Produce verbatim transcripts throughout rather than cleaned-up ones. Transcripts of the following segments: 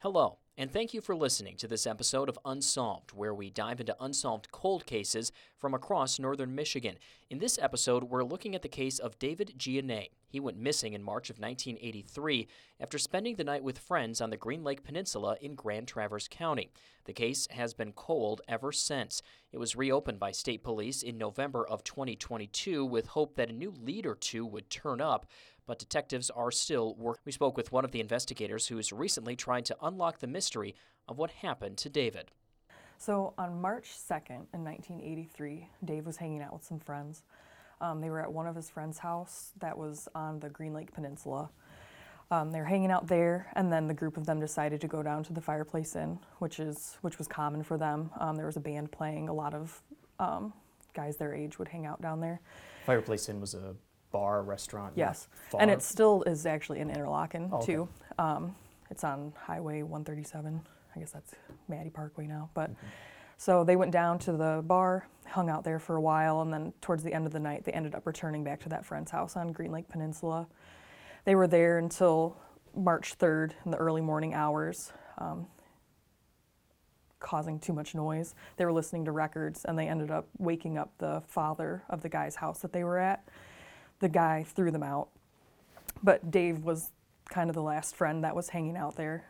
Hello, and thank you for listening to this episode of Unsolved, where we dive into unsolved cold cases from across northern Michigan. In this episode, we're looking at the case of David Giannei. He went missing in March of nineteen eighty-three after spending the night with friends on the Green Lake Peninsula in Grand Traverse County. The case has been cold ever since. It was reopened by state police in November of twenty twenty-two with hope that a new lead or two would turn up, but detectives are still working. We spoke with one of the investigators who's recently tried to unlock the mystery of what happened to David. So on March second in nineteen eighty-three, Dave was hanging out with some friends. Um, they were at one of his friend's house that was on the Green Lake Peninsula. Um, they were hanging out there, and then the group of them decided to go down to the Fireplace Inn, which is which was common for them. Um, there was a band playing. A lot of um, guys their age would hang out down there. Fireplace Inn was a bar, restaurant. Yes, far. and it still is actually in Interlochen, oh, okay. too. Um, it's on Highway one thirty-seven. I guess that's Maddie Parkway now. But mm-hmm. So they went down to the bar, hung out there for a while, and then towards the end of the night, they ended up returning back to that friend's house on Green Lake Peninsula. They were there until March third in the early morning hours, um, causing too much noise. They were listening to records, and they ended up waking up the father of the guy's house that they were at. The guy threw them out, but Dave was kind of the last friend that was hanging out there.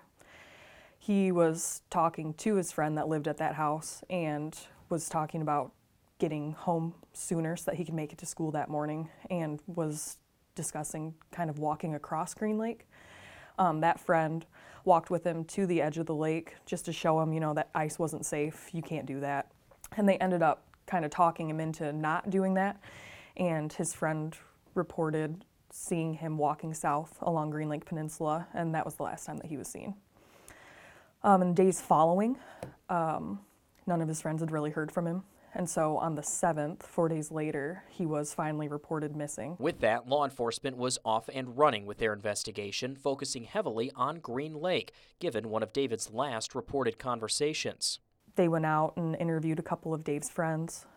He was talking to his friend that lived at that house and was talking about getting home sooner so that he could make it to school that morning, and was discussing kind of walking across Green Lake. Um, that friend walked with him to the edge of the lake just to show him, you know, that ice wasn't safe. You can't do that. And they ended up kind of talking him into not doing that, and his friend reported seeing him walking south along Green Lake Peninsula, and that was the last time that he was seen. Um, in days following, um, none of his friends had really heard from him, and so on the seventh, four days later, he was finally reported missing. With that, law enforcement was off and running with their investigation, focusing heavily on Green Lake, given one of David's last reported conversations. They went out and interviewed a couple of Dave's friends,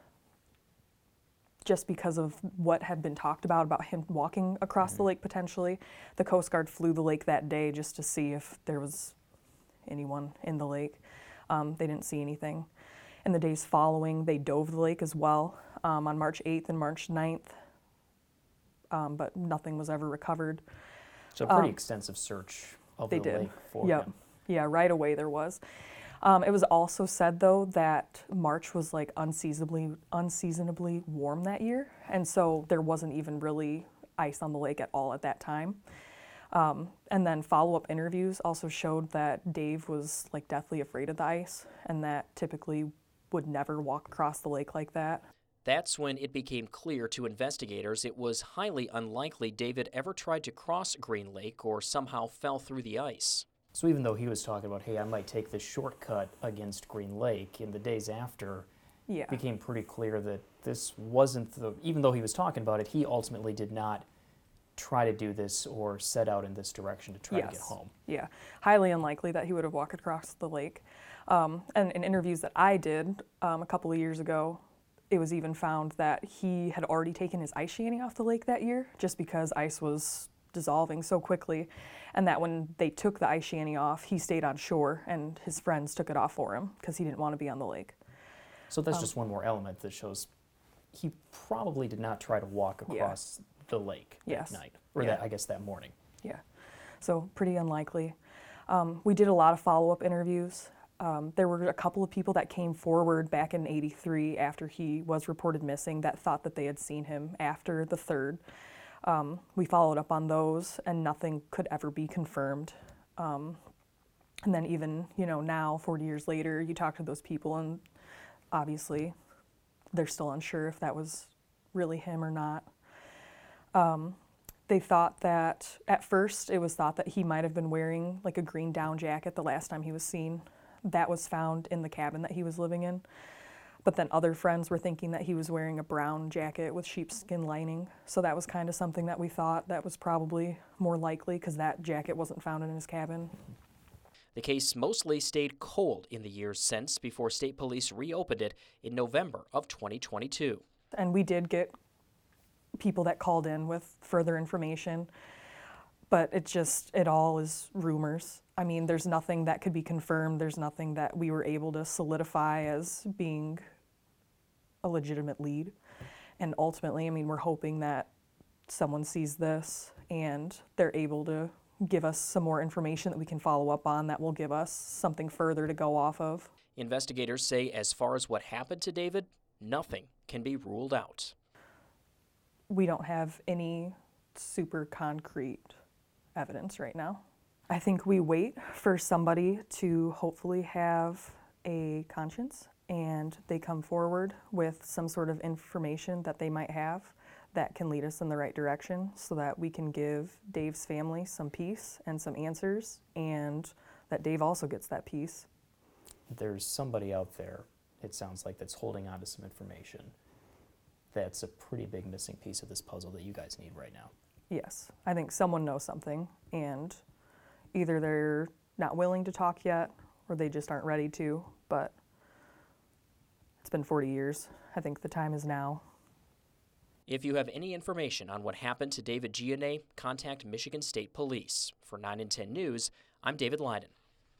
just because of what had been talked about, about him walking across mm-hmm. the lake potentially. The Coast Guard flew the lake that day just to see if there was anyone in the lake. Um, they didn't see anything. In the days following, they dove the lake as well um, on March eighth and March ninth, um, but nothing was ever recovered. So a pretty um, extensive search of they the did. lake for yep. him. Yeah, right away there was. Um, it was also said, though, that March was like unseasonably, unseasonably warm that year, and so there wasn't even really ice on the lake at all at that time. Um, and then follow-up interviews also showed that Dave was like deathly afraid of the ice, and that typically would never walk across the lake like that. That's when it became clear to investigators it was highly unlikely David ever tried to cross Green Lake or somehow fell through the ice. So even though he was talking about, hey, I might take this shortcut against Green Lake, in the days after, yeah. it became pretty clear that this wasn't the, even though he was talking about it, he ultimately did not try to do this or set out in this direction to try yes. to get home. Yeah, highly unlikely that he would have walked across the lake. Um, and in interviews that I did um, a couple of years ago, it was even found that he had already taken his ice shanty off the lake that year just because ice was dissolving so quickly, and that when they took the ice shanty off, he stayed on shore and his friends took it off for him because he didn't want to be on the lake. So that's um, just one more element that shows he probably did not try to walk across yeah. the lake yes. that night, or yeah. that I guess that morning. Yeah, so pretty unlikely. Um, we did a lot of follow-up interviews. Um, there were a couple of people that came forward back in eighty-three after he was reported missing that thought that they had seen him after the third. Um, we followed up on those, and nothing could ever be confirmed. Um, and then even, you know, now, forty years later, you talk to those people, and obviously they're still unsure if that was really him or not. Um, they thought that, at first, it was thought that he might have been wearing like a green down jacket the last time he was seen. That was found in the cabin that he was living in. But then other friends were thinking that he was wearing a brown jacket with sheepskin lining. So that was kind of something that we thought that was probably more likely because that jacket wasn't found in his cabin. The case mostly stayed cold in the years since before state police reopened it in November of twenty twenty-two. And we did get people that called in with further information, but it just, it all is rumors. I mean, there's nothing that could be confirmed. There's nothing that we were able to solidify as being a legitimate lead. And ultimately, I mean, we're hoping that someone sees this and they're able to give us some more information that we can follow up on that will give us something further to go off of. Investigators say as far as what happened to David, nothing can be ruled out. We don't have any super concrete evidence right now. I think we wait for somebody to hopefully have a conscience and they come forward with some sort of information that they might have that can lead us in the right direction so that we can give Dave's family some peace and some answers, and that Dave also gets that peace. There's somebody out there, it sounds like, that's holding on to some information. That's a pretty big missing piece of this puzzle that you guys need right now. Yes, I think someone knows something, and either they're not willing to talk yet or they just aren't ready to, but it's been forty years. I think the time is now. If you have any information on what happened to David Giannay, contact Michigan State Police. For nine and ten News, I'm David Leiden.